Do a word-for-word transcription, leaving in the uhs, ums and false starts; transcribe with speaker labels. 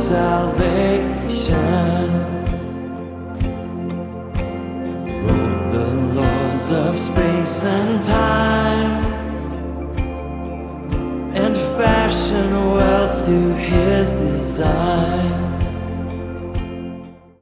Speaker 1: salvation, wrote the laws of space and time, and fashioned worlds to his design.